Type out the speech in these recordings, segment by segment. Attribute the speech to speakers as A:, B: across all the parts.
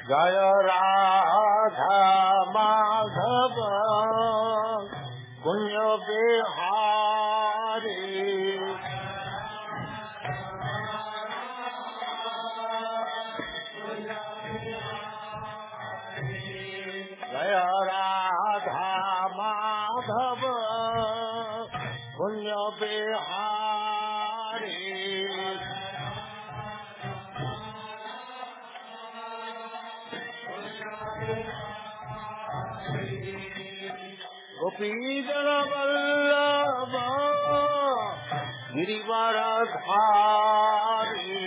A: जय राधा माधव कुंज बिहारी जय राधा माधव कुंज बिहारी गोपी जन वल्लभ गिरिवरधारी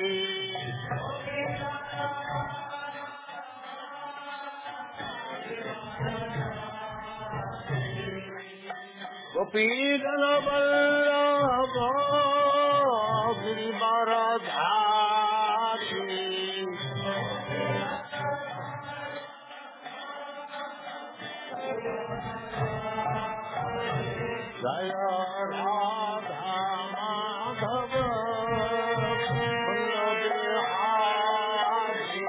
A: गोपी जन वल्लभ गिरिवरधारी जय राधा माधव कुंज बिहारी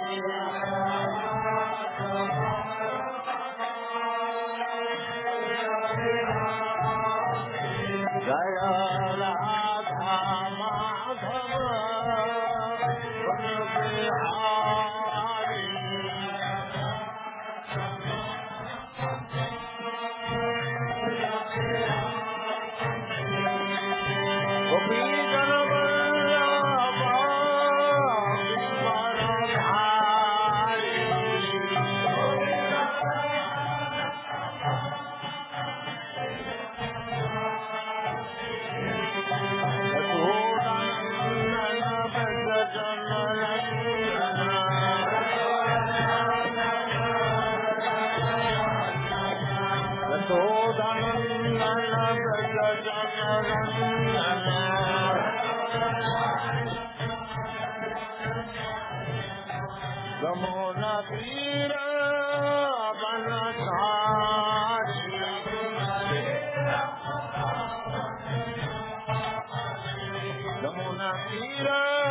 A: जय राधा माधव कुंज बिहारी गोपी जन वल्लभ गिरिवरधारी यशोदनंदन व्रज जनरंजन यमुना तीर वनचारी यमुना तीर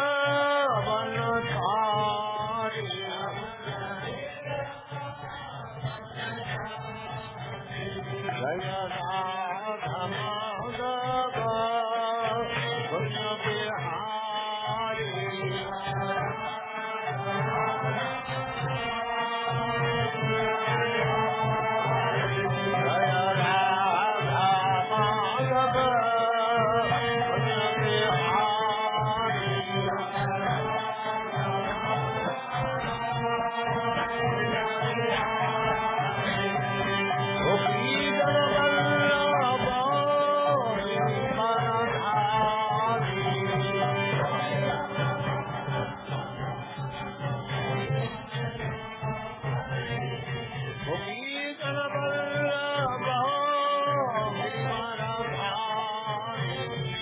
A: वनचारी जय राधा माधव कुंज बिहारी जय राधा माधव कुंज बिहारी गोपी जन वल्लभ गिरिवरधारी गोपी जन वल्लभ गिरिवरधारी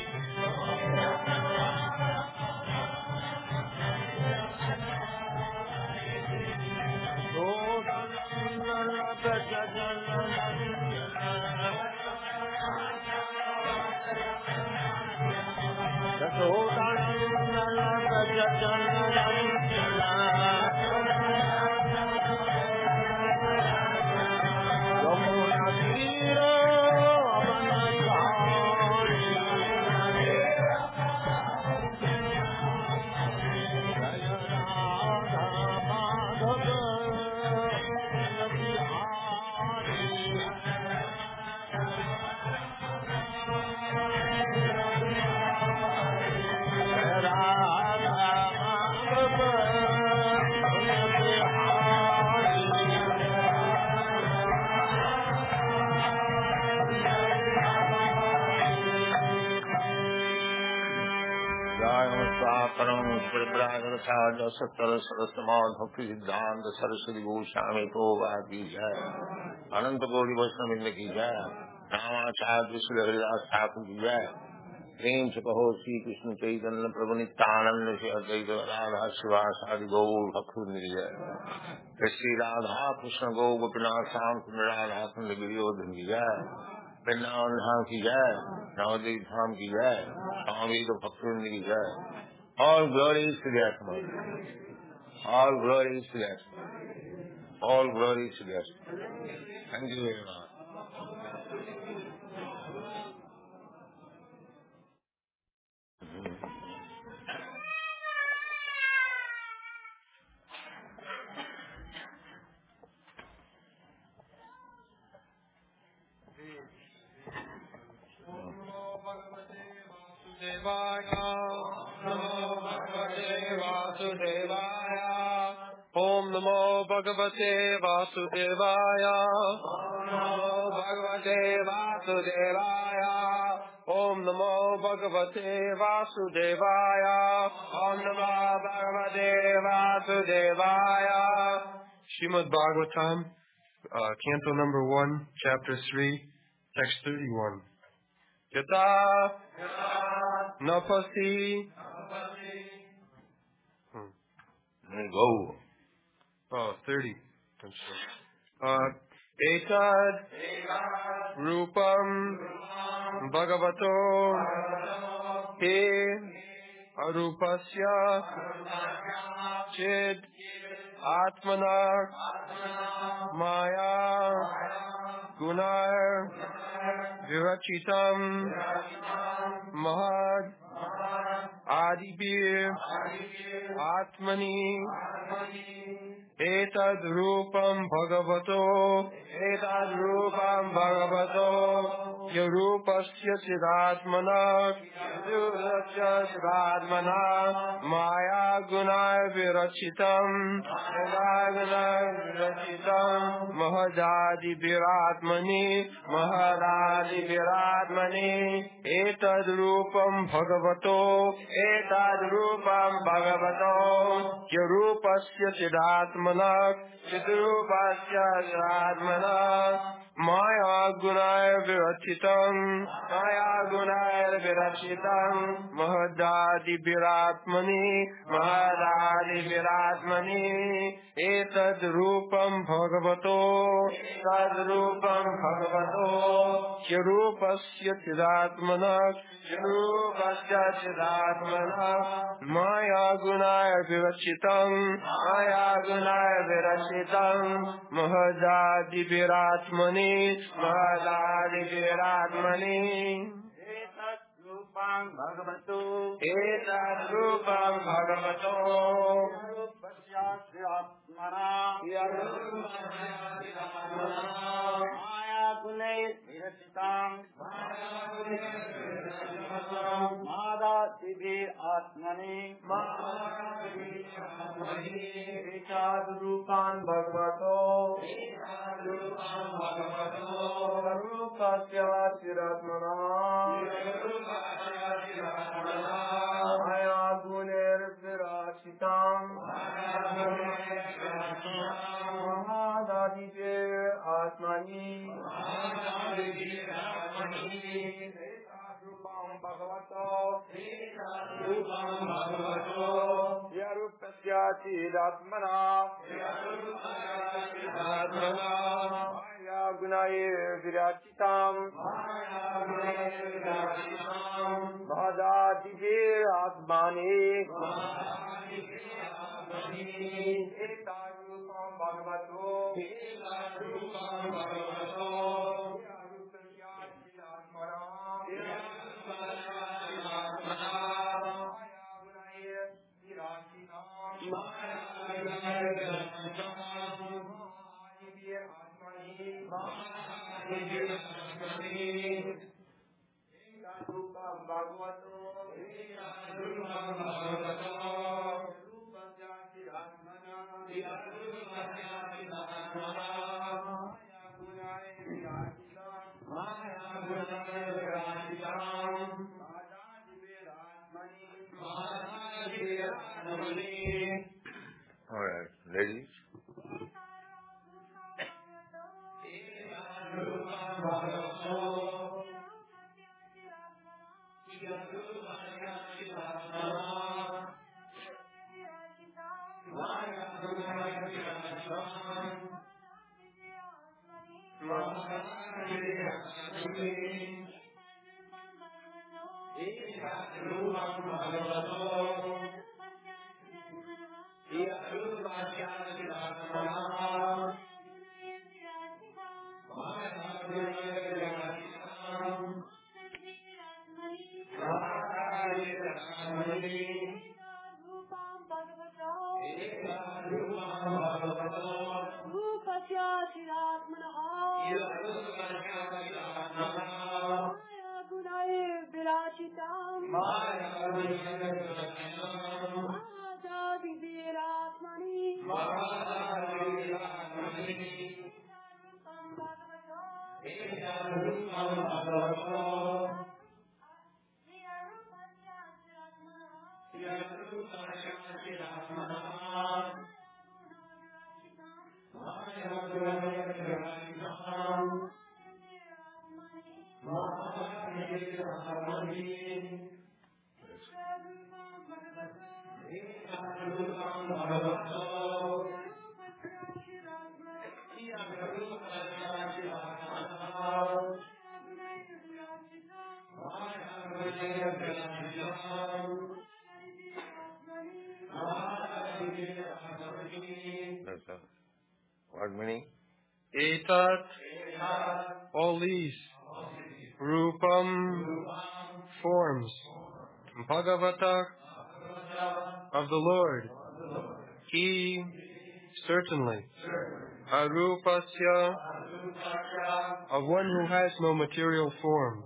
A: यशोदनंदन व्रज जनरंजन यशोदनंदन व्रज जनरंजन यमुना तीर वनचारी जय राधा माधव कुंज बिहारी जय राधा माधव कुंज बिहारी परमेश्वर प्रागरसाज सत्तर सरस्वती भक्ति सिद्धांत सरस्वती गोस्वामी प्रभुपाद की जय। अनंत गौरी वैष्णववृंद की जय। रामाचार्य श्री हरिदास ठाकुर की जय। प्रेम से कहो श्री कृष्ण चैतन्य प्रभु नित्यानंद से अद्वैत राधा शिवासादि गौर भक्तवृंद की जय। श्री राधा कृष्ण गौ गोपीनाथ श्याम सुंदर राधा कुंड गिरिवर्धन की जय। वृंदावन धाम की जय। नवद्वीप धाम की जय। स्वामी तो भक्तवृंद की जय। All glory is to the Atma. All glory is to the Atma. All glory to God. Thank you very much.
B: Om Namo Bhagavate Vasudevaya. Om Namo Bhagavate Vasudevaya. Om Namo Bhagavate Vasudevaya. Om Namo Bhagavate Vasudevaya. Srimad Bhagavatam, Canto number 1, Chapter 3, Text 31. Yata Napasi.
A: Go.
B: Oh, 30. Etad Rupam Bhagavato He Arupasya Chid Atmana Maya Gunar Virachitam Mahad Adibir Atmani Etad Rupam Bhagavato Yarupasya Siddhatmana Maya Gunay Virachitam Mahadadi Viratmani Etad Rupam Bhagavato Yarupasya Siddhatmana Maya Gunay Virachitam Mahadadi Viratmani Etad Rupam Bhagavato Yarupasya Siddhatmana Maya Gunay Virachitam Mahadadi Viratmani Etad Rupam Bhagavato Yarupasya Siddhatmana Maya Gunay Virachitam Mahadadi Viratmani Etad Rupam Bhagavato Yarupasya Siddhatmana Maya Gunay Virachitam Mahadadi Viratmani Rupam Bhagavato Yarupasya Siddhatmana Maya Gunay Virachitam Mahadadi Viratmani Etad Rupam Bhagavato
A: All right, ladies. What meaning?
B: Etat, all these, Rupam, forms, Bhagavata, of the Lord, He, certainly, Arupasya, of one who has no material form,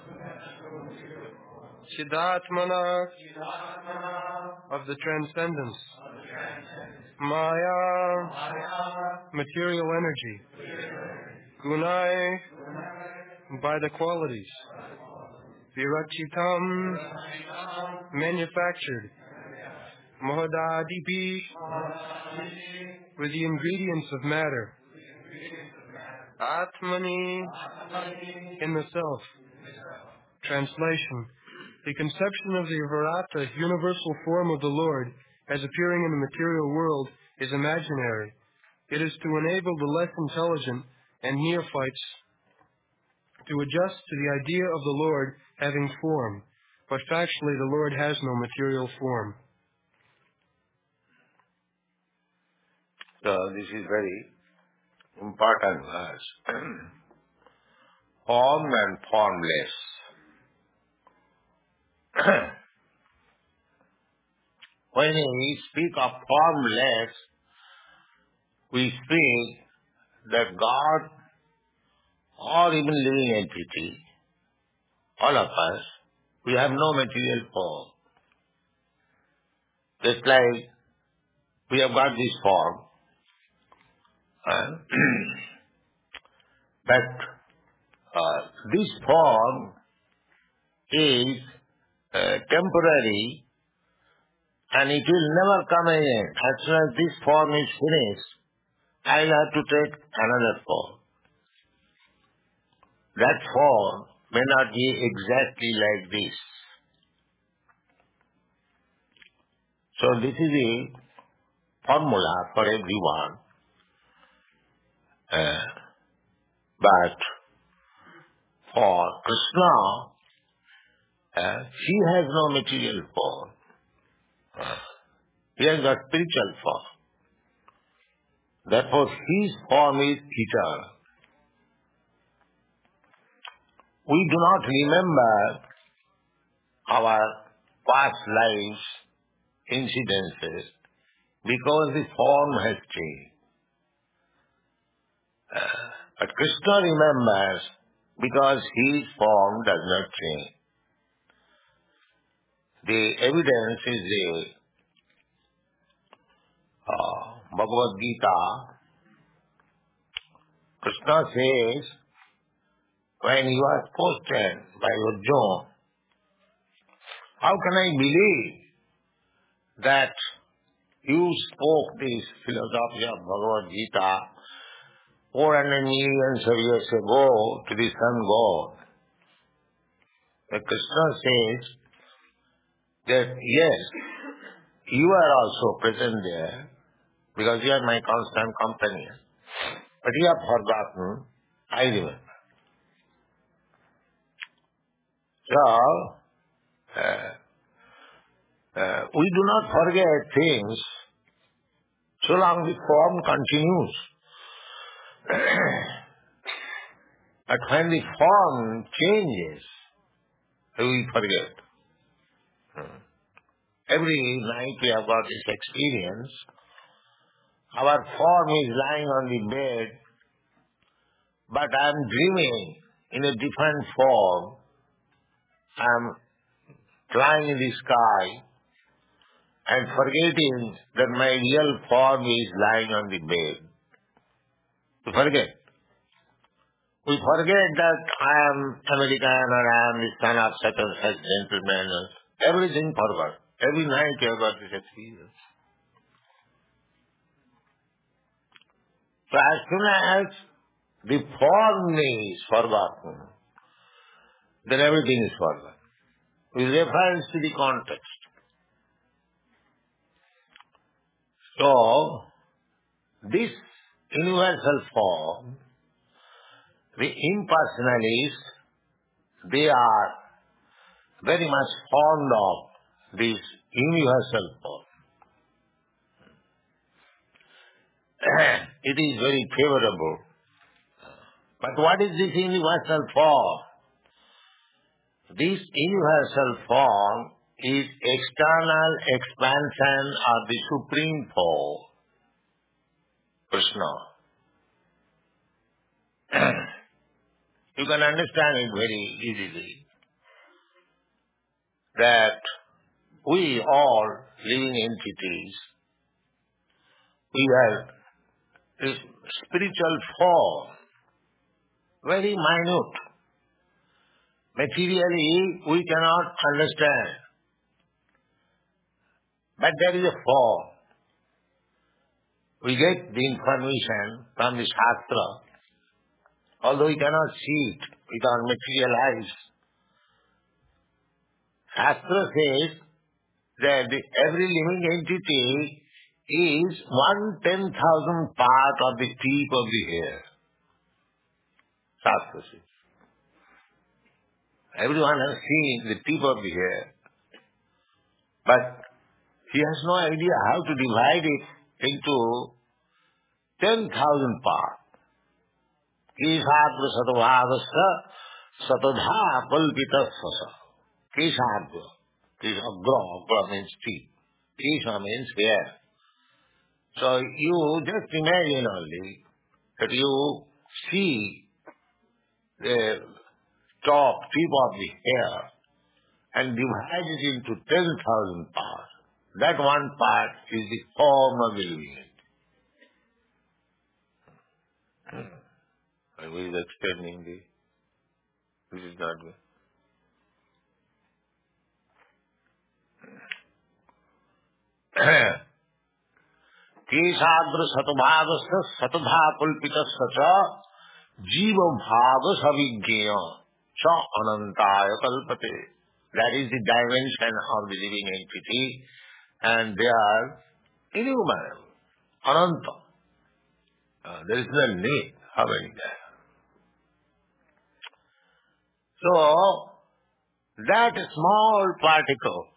B: Siddhatmana, of the transcendence, Maya, material energy, Gunai, by the qualities, Virachitam, manufactured, Mohadadipi, with the ingredients of matter, Atmani, in the self. Translation: the conception of the Virata, universal form of the Lord, as appearing in the material world is imaginary. It is to enable the less intelligent and neophytes to adjust to the idea of the Lord having form, but factually the Lord has no material form.
A: So this is very important verse. Form and formless. When we speak of formless, we speak that God or even living entity, all of us, we have no material form. Just like we have got this form, but this form is temporary and it will never come again. As soon as this form is finished, I will have to take another form. That form may not be exactly like this. So this is the formula for everyone. But for Krishna, he has no material form. He has got spiritual form. Therefore, his form is eternal. We do not remember our past lives, incidences, because the form has changed. But Krishna remembers because his form does not change. The evidence is the Bhagavad Gita. Krishna says, when you are questioned by Arjuna, how can I believe that you spoke this philosophy of Bhagavad Gita 400 millions of years ago to the sun god? And Krishna says that yes, you are also present there because you are my constant companion. But you have forgotten, I remember. So, we do not forget things so long the form continues. But when the form changes, we forget. Every night we have got this experience. Our form is lying on the bed, but I am dreaming in a different form. I am flying in the sky and forgetting that my real form is lying on the bed. We forget. We forget that I am American or I am the son of such and such gentleman. Everything forgot. Every night you have got this experience. So as soon as the form is forgotten, then everything is forgotten. With reference to the context. So, this universal form, the impersonalists, they are very much fond of this universal form. It is very favorable. But what is this universal form? This universal form is external expansion of the Supreme Form, Krishna. You can understand it very easily that we all living entities, we have this spiritual form, very minute. Materially, we cannot understand. But there is a form. We get the information from the Shastra, although we cannot see it with our material eyes. Shastra says that every living entity is 1/10,000 part of the tip of the hair. Shastra says. Everyone has seen the tip of the hair, but he has no idea how to divide it into 10,000 parts. Keshabra satvavasya satadha palpitasya. Keshabra. Keshabra means teeth. Kesha means hair. So you just imagine only that you see the top tip of the hair and divide it into 10,000 parts. That one part is the form of the living entity. I was explaining this is not good. Kesadra satbhavasya satadha pulpitasya cha jiva bhava savijnaya cha anantaya kalpate. That is the dimension of the living entity, and they are innumerable, ananta. There is no limit how many there. So, that small particle,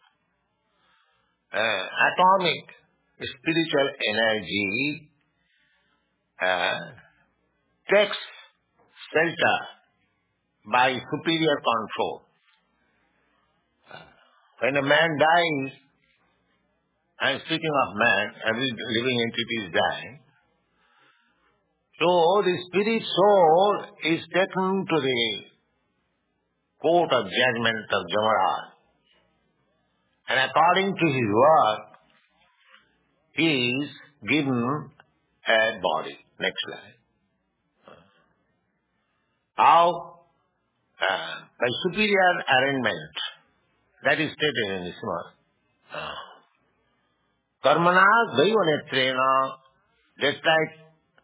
A: atomic spiritual energy, takes shelter by superior control. When a man dies, I'm speaking of man, every living entity is dying, so the spirit soul is taken to the court of judgment of Jamaraj. And according to his work, he is given a body. Next slide. How? By superior arrangement. That is stated in this verse. Karmana daivanetrena, just like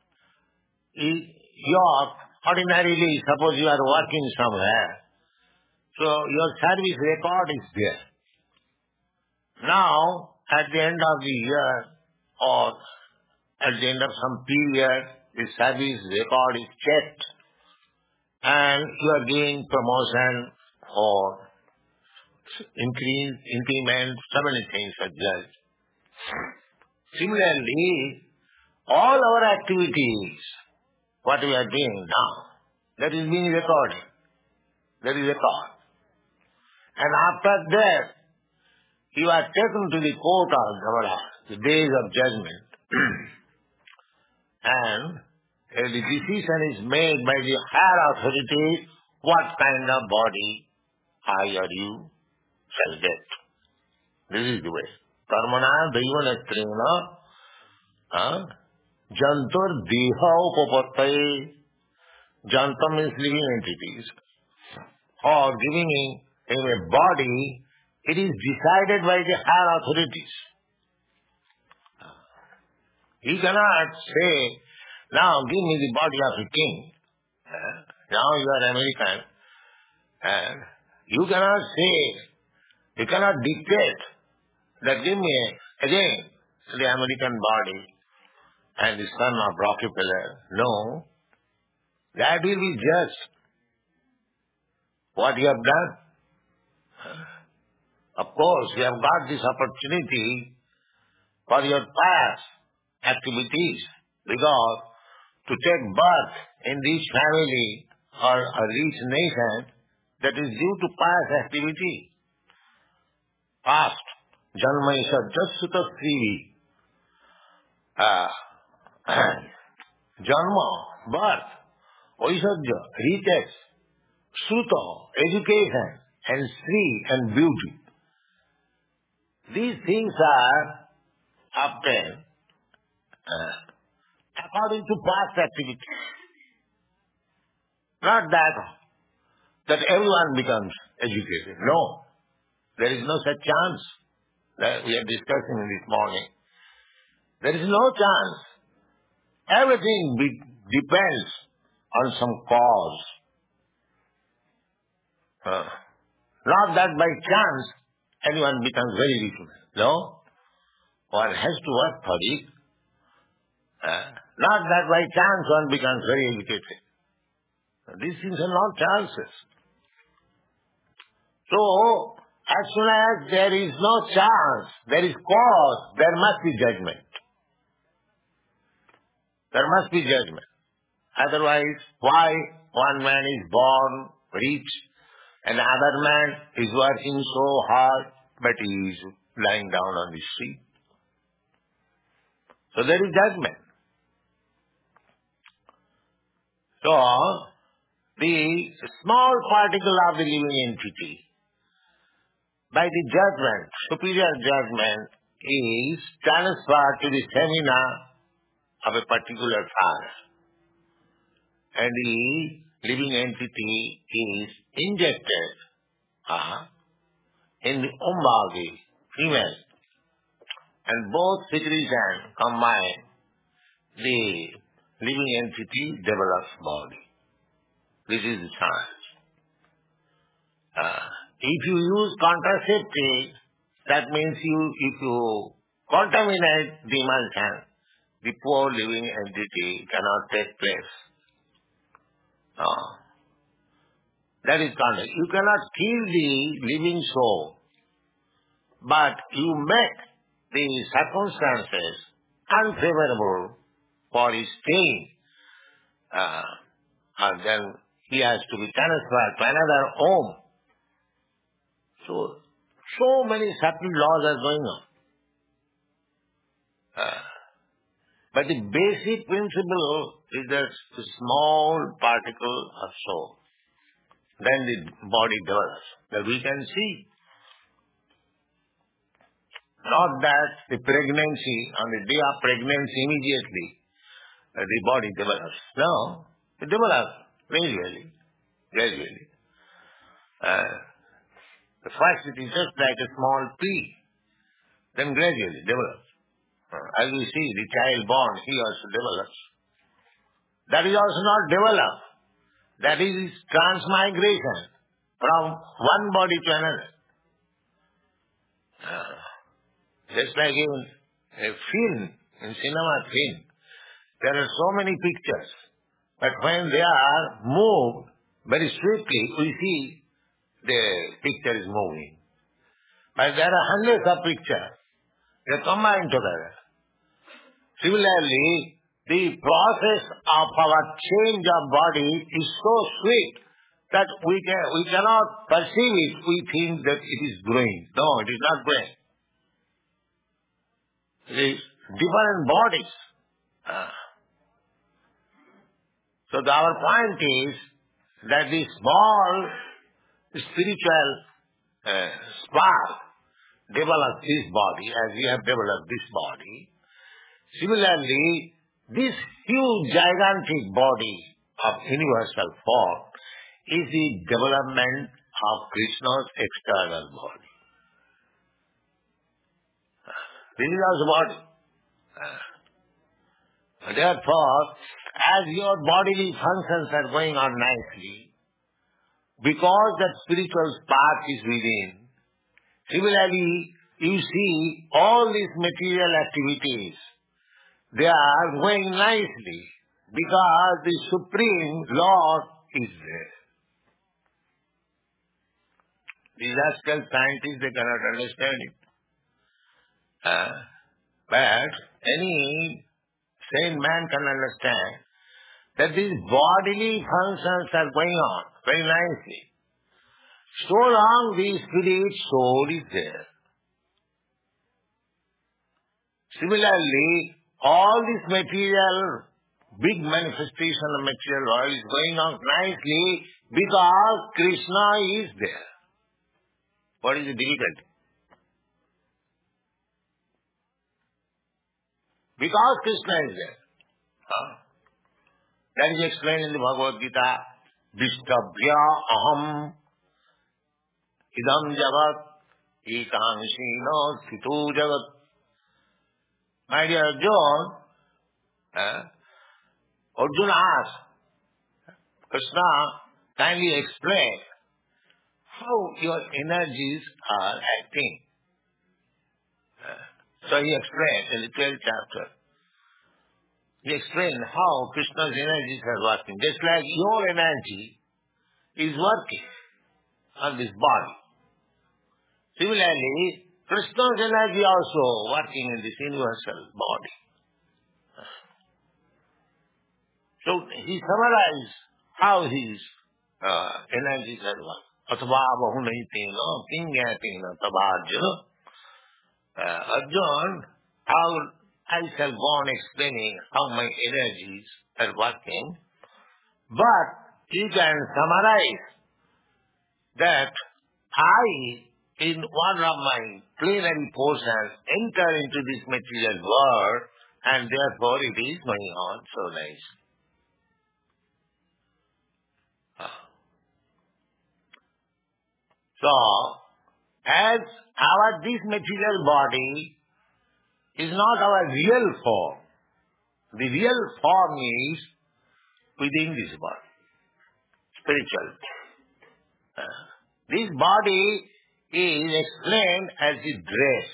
A: your ordinarily, suppose you are working somewhere, so your service record is there. Now, at the end of the year or at the end of some period, the service record is checked and you are giving promotion or increment, so many things are judged. Similarly, all our activities, what we are doing now, that is being recorded. There is a record. And after that, you are taken to the court of Dhamara, the days of judgment. And a decision is made by the higher authority what kind of body I or you shall get. This is the way. Karmana daiva jantur deha upapattaye. Janta means living entities. Or giving him a body, it is decided by the higher authorities. He cannot say, now give me the body of a king. Now you are American. And you cannot say, you cannot dictate that give me again the American body and the son of Rockefeller. No, that will be just what you have done. Of course, you have got this opportunity for your past activities, because to take birth in this family or a rich nation, that is due to past activity. Past. Janma isha jassuta srivi. Janma, birth, oisajya, riches, sruta, education, and sri and beauty. These things are obtained according to past activity. Not that everyone becomes educated. No. There is no such chance. That we are discussing this morning. There is no chance. Everything depends on some cause. Not that by chance anyone becomes very rich. No. One has to work for it. Not that by chance one becomes very educated. These things are not chances. So, as soon as there is no chance, there is cause, there must be judgment. There must be judgment. Otherwise, why one man is born rich and another man is working so hard, but he is lying down on the street? So there is judgment. So, the small particle of the living entity, by the judgment, superior judgment, is transferred to the stamina of a particular fire. And the living entity is injected in the umba of the female. And both secretion combine, the living entity develops body. This is the science. If you use contraceptive, that means if you contaminate the emulsion, the poor living entity cannot take place. That is contact. You cannot kill the living soul, but you make the circumstances unfavorable for his staying. And then he has to be transferred to another home. So many subtle laws are going on. But the basic principle is that the small particle of soul. Then the body develops. That we can see. Not that the pregnancy, on the day of pregnancy immediately, the body develops. No, it develops gradually. The first it is just like a small pea, then gradually develops. As we see, the child born, he also develops. That is also not develop. That is transmigration from one body to another. Just like in a film, in cinema film, there are so many pictures, but when they are moved very swiftly, we see the picture is moving. But there are hundreds of pictures. They combine together. Similarly, the process of our change of body is so swift that we cannot perceive it. We think that it is growing. No, it is not growing. It is different bodies. So our point is that the small spiritual spark develops this body as we have developed this body. Similarly, this huge gigantic body of universal form is the development of Krishna's external body. This is our body. Therefore, as your bodily functions are going on nicely, because that spiritual spark is within, similarly, you see all these material activities, they are going nicely because the Supreme Lord is there. These rascal scientists, they cannot understand it. But any sane man can understand that these bodily functions are going on very nicely. So long the spirit soul is there. Similarly, all this material, big manifestation of material world is going on nicely because Krishna is there. What is the difficulty? Because Krishna is there. That is explained in the Bhagavad Gita. Vishtabhya aham idam jagat ekanshina sthito jagat. My dear Arjuna, Arjuna asked, Krishna, kindly explain how your energies are acting. So he explained in the 12th chapter. He explained how Krishna's energies are working. Just like your energy is working on this body. Similarly, Krishna's energy also working in this universal body. So he summarized how his energies are working. Atva bahunaitina pingyatena tabharjuna. Arjuna, I shall go on explaining how my energies are working, but you can summarize that I, in one of my plenary portions, enter into this material world, and therefore it is going on so nice. So, as this material body is not our real form. The real form is within this body, spiritual. This body is explained as the dress.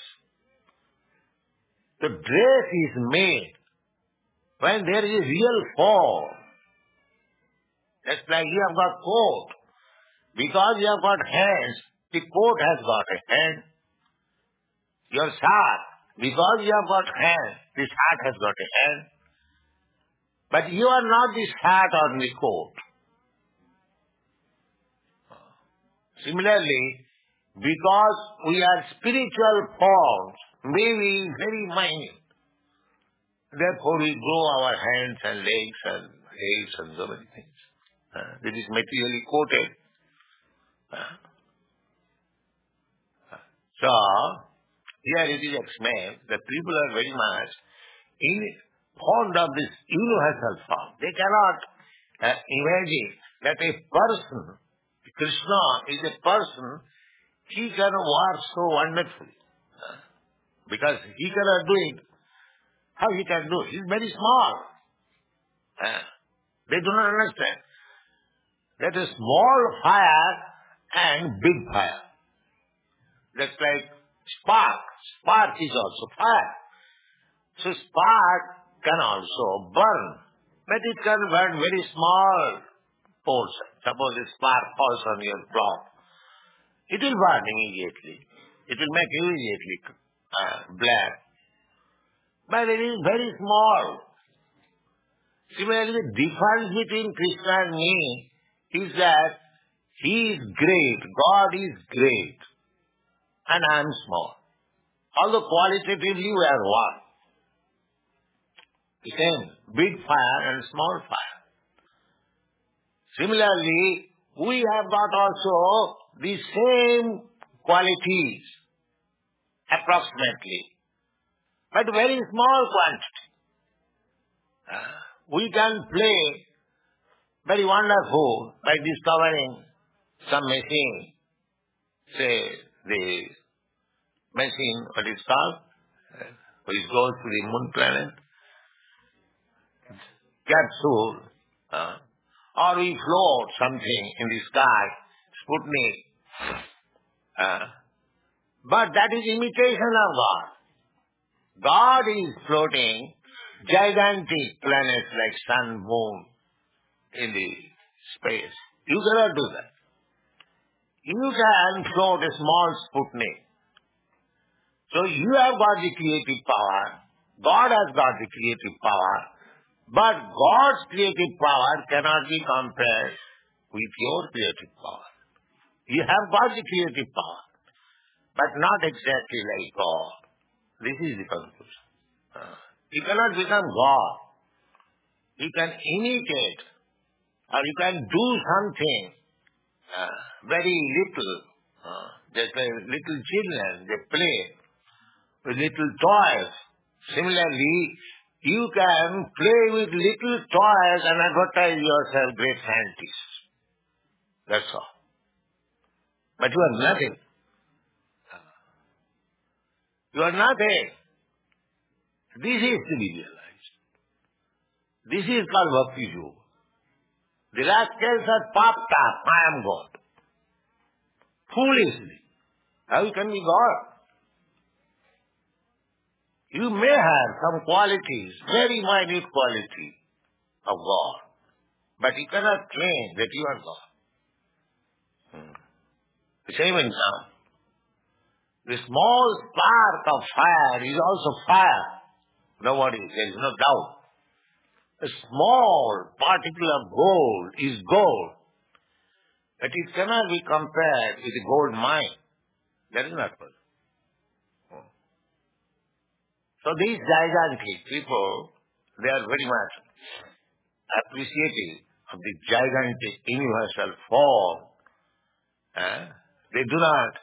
A: The dress is made when there is a real form. Just like you have got coat. Because you have got hands, the coat has got a hand. Your shirt, because you have got hands, the shirt has got a hand. But you are not the shirt or the coat. Similarly, because we are spiritual forms, maybe very minute, therefore we grow our hands and legs and legs and so many things. This is materially coated. So, here it is explained that people are very much fond of this universal form. They cannot imagine that a person, Krishna is a person, he can work so wonderfully. Because he cannot do it. How he can do it? He is very small. They do not understand. That is small fire and big fire. That's like spark. Spark is also fire. So spark can also burn. But it can burn very small portion. Suppose a spark falls on your cloth. It will burn immediately. It will make immediately black. But it is very small. Similarly, the difference between Krishna and me is that He is great. God is great. And I am small. Although qualitatively we are one. The same big fire and small fire. Similarly, we have got also the same qualities, approximately, but very small quantity. We can play very wonderful by discovering some machine, say the machine, what is called, which goes to the moon planet, capsule, or we float something in the sky, Sputnik. But that is imitation of God. God is floating gigantic planets like sun, moon in the space. You cannot do that. You can float a small Sputnik. So you have got the creative power. God has got the creative power. But God's creative power cannot be compared with your creative power. You have got the creative power, but not exactly like God. This is the conclusion. You cannot become God. You can imitate, or you can do something very little. Just like little children, they play with little toys. Similarly, you can play with little toys and advertise yourself great scientist. That's all. But you are nothing. You are nothing. This is to be realized. This is called Bhakti Yoga. The rascals are popped up. I am God. Foolishly. How you can be God? You may have some qualities, very minute quality of God, but you cannot claim that you are God. The same example. The small spark of fire is also fire. There is no doubt. A small particle of gold is gold, but it cannot be compared with a gold mine. That is not possible. So these gigantic people, they are very much appreciative of the gigantic universal form. They do not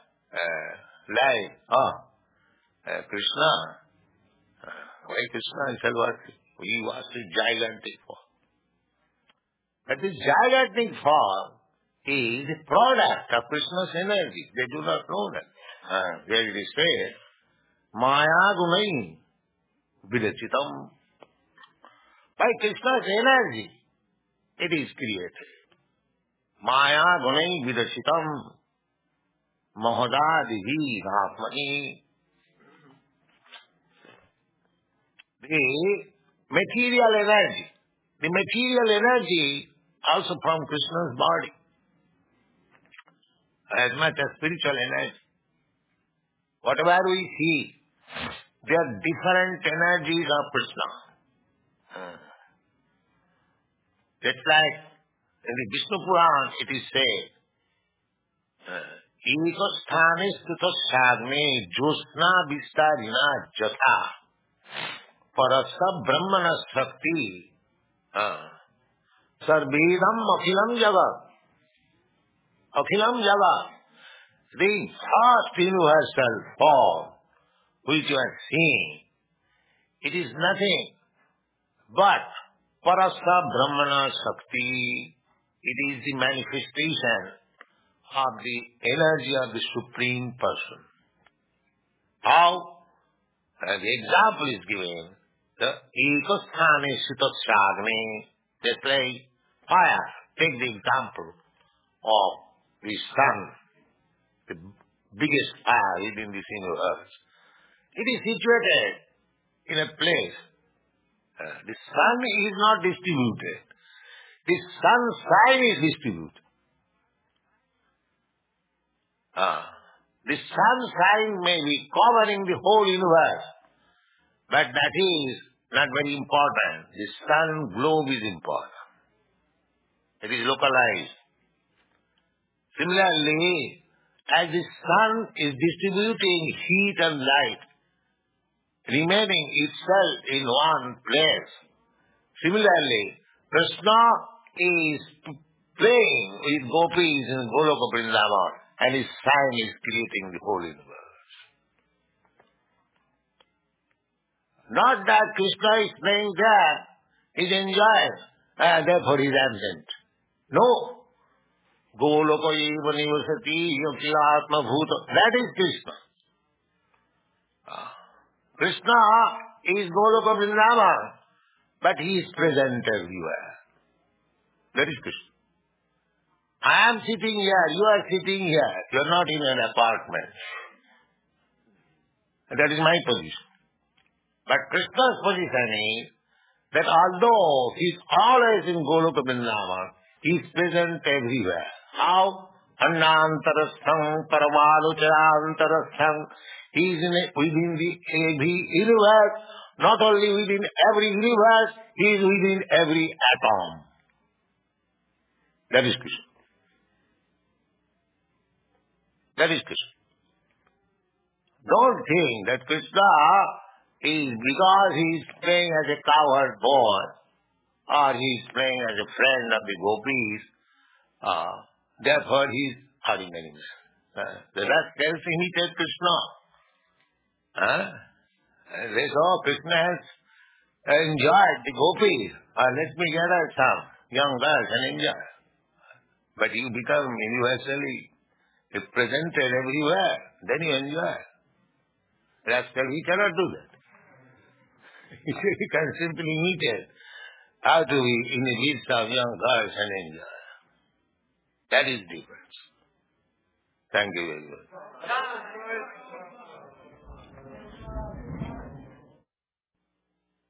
A: Krishna. Why Krishna is Salvati? He was the gigantic form. But this gigantic form is a product of Krishna's energy. They do not know that. There it is said, Maya Gunai Vidachitam. By Krishna's energy, it is created. Maya Gunai Vidachitam Mahadadihi Bhakmani. The material energy. The material energy also from Krishna's body. As much as spiritual energy. Whatever we see, they are different energies of Krishna. Just like in the Vishnu Puran it is said, Ekosthane sthuta shagme josna vistarina jatha parasa brahmana shakti sarvedam akhilam jagat. Akhilam jagat. The vast universal form which you are seeing, it is nothing but parasa brahmana shakti. It is the manifestation of the energy of the Supreme Person. How? The example is given, the ekosthane sitatsagme, just like fire. Take the example of the sun, the biggest fire within this universe. It is situated in a place. The sun is not distributed. The sunshine is distributed. The sunshine may be covering the whole universe, but that is not very important. The sun globe is important. It is localized. Similarly, as the sun is distributing heat and light, remaining itself in one place, similarly, Krishna is playing with gopis in Goloka Vrindavan, and his sign is creating the whole universe. Not that Krishna is playing there, he's enjoying, and therefore he's absent. No. Goloka eva nivasati yokilatma bhuta. That is Krishna. Krishna is Goloka Vrindavan, but he is present everywhere. That is Krishna. I am sitting here, you are sitting here. You are not in an apartment. That is my position. But Krishna's position is that although he is always in Goloka Vrindavan, he is present everywhere. How? Annantarastham paramalucharantarastham. He is within every universe. Not only within every universe, he is within every atom. That is Krishna. That is Krishna. Don't think that Krishna is, because he is playing as a cowherd boy, or he is playing as a friend of the gopis, therefore he is hurting enemies. The rascals imitate Krishna. They saw Krishna has enjoyed the gopis. Let me gather some young girls and enjoy. But you become universally represented everywhere, then you enjoy. Rascal, he cannot do that. He can simply imitate how to be in the midst of young girls and enjoy. That is difference. Thank you very much.